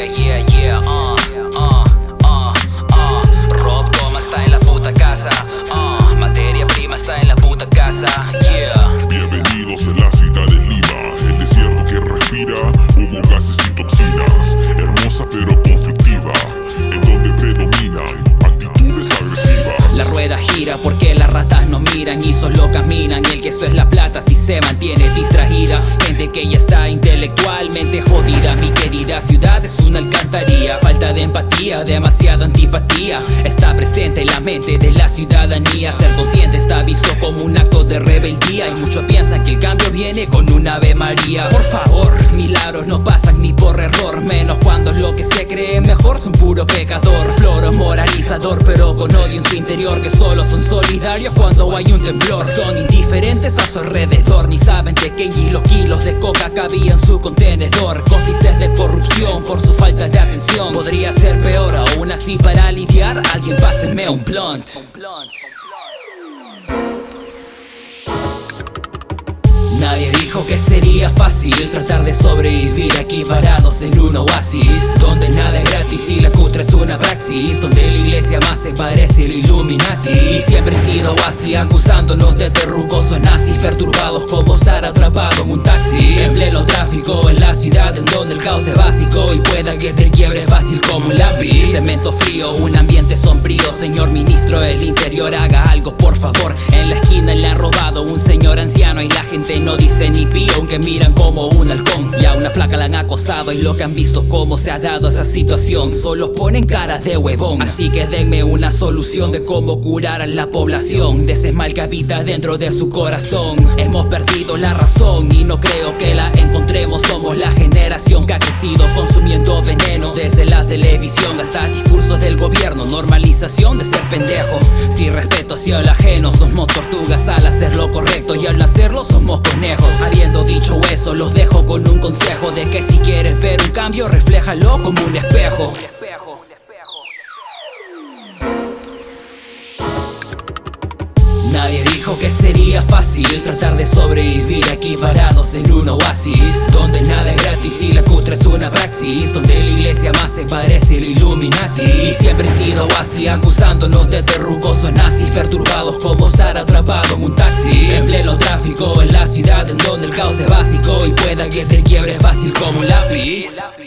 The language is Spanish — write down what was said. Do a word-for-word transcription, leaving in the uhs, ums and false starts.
yeah, yeah, uh, uh, uh, uh. Rob Thomas está en la puta casa, uh. Materia prima está en la puta casa, yeah. Bienvenidos a la ciudad de Lima, el desierto que respira humo, gases y toxinas. Hermosa pero conflictiva, en donde predominan actitudes agresivas. La rueda gira porque las ratas no miran y solo caminan. El queso es la plata si se mantiene distraída. Gente que ya está intelectualmente jodida. Mi querida ciudad es una alcantarilla. Falta de empatía, demasiada antipatía está presente en la mente de la ciudadanía. Ser consciente está visto como un acto de rebeldía y muchos piensan que el cambio viene con un Ave María. Por favor, milagros no pasan ni por error, menos cuando lo que se cree mejor son puro pecador. Floro moralizador pero con odio en su interior, que solo son solidarios cuando hay un temblor. Son indiferentes a su alrededor, ni saben de que los kilos de coca cabían en su contenedor. Cómplices de corrupción por su falta de atención. Podría ser peor, aún así para aliviar alguien páseme un blunt. Nadie dijo que sería fácil tratar de sobrevivir aquí parados en un oasis donde nada es gratis y la cutre es una praxis, donde la iglesia más se parece al Illuminati. Y siempre he sido así, acusándonos de terrucosos nazis, perturbados como estar atrapado en un taxi en pleno tráfico en la ciudad en donde el caos es básico y pueda que te quiebre fácil como un lápiz. Cemento frío, un ambiente sombrío. Señor ministro del interior, haga algo por favor. En la esquina le han robado un señor anciano y la gente no No dice ni pío, aunque miran como un halcón. Y a una flaca la han acosado y lo que han visto cómo se ha dado esa situación. Solo ponen caras de huevón. Así que denme una solución de cómo curar a la población de ese mal que habita dentro de su corazón. Hemos perdido la razón y no creo que la encontremos. Somos la generación que ha crecido consumiendo veneno, desde la televisión hasta discursos del gobierno. Normalización de ser pendejo, sin respeto hacia el ajeno. Somos tortugas al hacer lo correcto y al no hacerlo somos conejos. Habiendo dicho eso, los dejo con un consejo de que si quieres ver un cambio, refléjalo como un espejo. Nadie dijo que sería fácil tratar de sobrevivir aquí parados en un oasis donde nada es gratis y la cutre es una praxis, donde la iglesia más se parece al Illuminati. Y siempre he sido así, acusándonos de terrucosos nazis, perturbados como estar atrapado en un taxi en pleno tráfico en la ciudad en donde el caos es básico y pueda que te quiebres fácil como un lápiz.